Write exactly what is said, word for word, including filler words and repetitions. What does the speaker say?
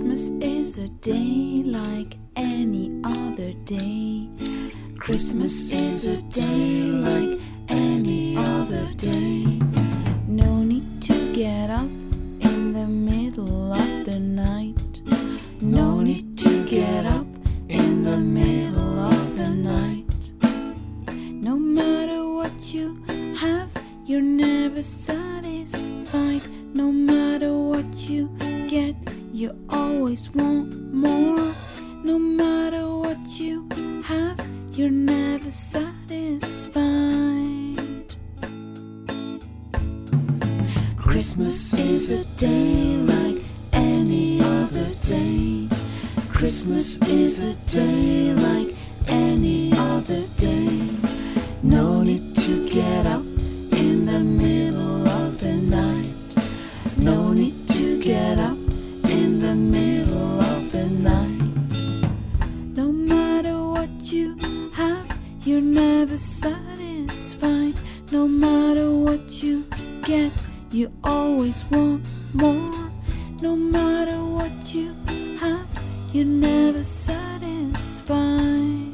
Christmas is a day like any other day. Christmas is a day like any other day. No need to get up in the middle of the night. No need to get up in the middle of the night. No matter what you have, you're never satisfied. No matter what you get, you always want more. No matter what you have, you're never satisfied. Christmas is a day like any other day. Christmas is a day like any other day. No need to get up in the middle of the night. No need to get up in the middle of the night. No matter what you have, you're never satisfied. No matter what you get, you always want more. No matter what you have, you're never satisfied.